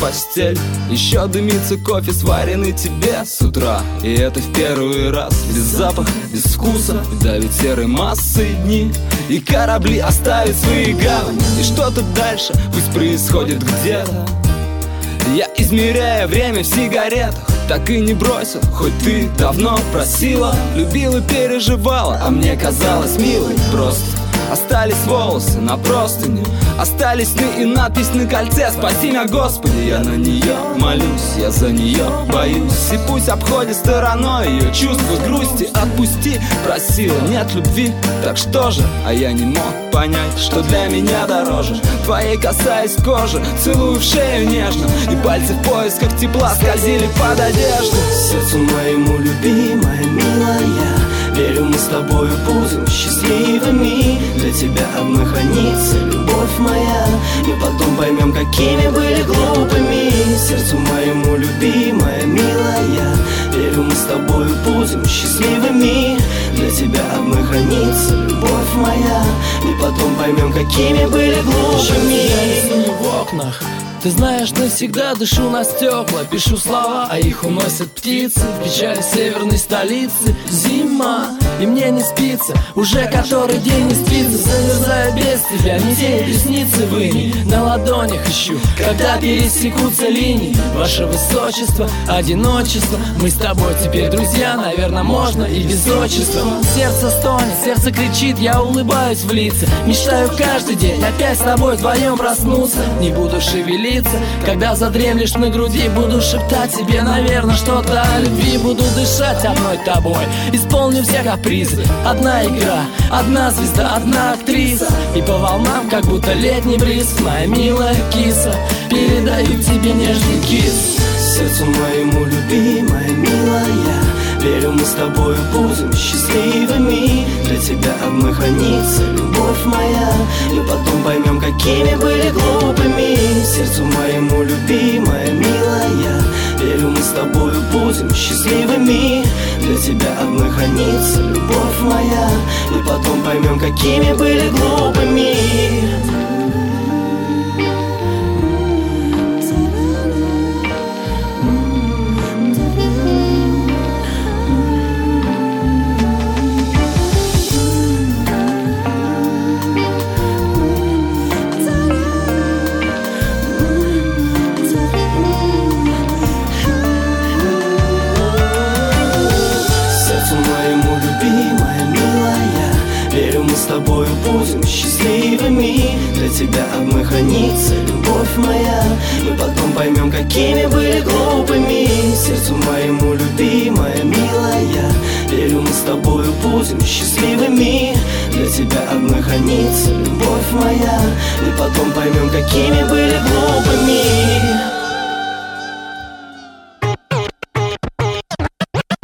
постель. Еще дымится кофе, сваренный тебе с утра. И это в первый раз. Без запаха, без вкуса, давит серой массой дни. И корабли оставят свои гавани. И что-то дальше пусть происходит где-то. Я измеряю время в сигаретах. Так и не бросил, хоть ты давно просила. Любила, переживала, а мне казалось милой. Просто остались волосы на простыне, остались сны и надпись на кольце. Спаси меня, Господи, я на нее молюсь, я за нее боюсь. И пусть обходит стороной ее чувства грусти. Отпусти, просила, нет любви, так что же? А я не мог понять, что для меня дороже. Твоей касаясь кожи, целую в шею нежно. И пальцы в поисках тепла скользили под одежду. Сердцу моему любимая, милая, верю, мы с тобою будем счастливыми. Для тебя одной хранится любовь моя. Мы потом поймем, какими были глупыми. Сердцу моему любимая, милая, верю, мы с тобою будем счастливыми. Для тебя одной хранится любовь моя. Мы потом поймем, какими были глупыми. В окнах, ты знаешь, навсегда дышу на стекла. Пишу слова, а их уносят птицы. В печали северной столицы зима, и мне не спится. Уже который день не спится. Замерзаю без тебя, метель ресницы выни. На ладонях ищу, когда пересекутся линии. Ваше высочество, одиночество. Мы с тобой теперь друзья, наверное, можно и без отчества. Сердце стонет, сердце кричит, я улыбаюсь в лица. Мечтаю каждый день опять с тобой вдвоем проснуться. Не буду шевелиться, когда задремлешь на груди. Буду шептать тебе, наверное, что-то о любви. Буду дышать одной тобой, исполню все капризы. Одна игра, одна звезда, одна актриса. И по волнам, как будто летний бриз. Моя милая киса, передаю тебе нежный кис. Сердцу моему любимая, милая, верю, мы с тобою будем счастливыми. Для тебя одной хранится любовь моя. И потом поймем, какими были глупыми. Сердцу моему любимая, милая, верю, мы с тобою будем счастливыми. Для тебя одной хранится любовь моя. И потом поймем, какими были глупыми. С тобою будем счастливыми. Для тебя одной хранится любовь моя. Мы потом поймем, какими были глупыми. Сердцу моему любимая, милая, верю, мы с тобою будем счастливыми. Для тебя одной хранится любовь моя. Мы потом поймем, какими были глупыми.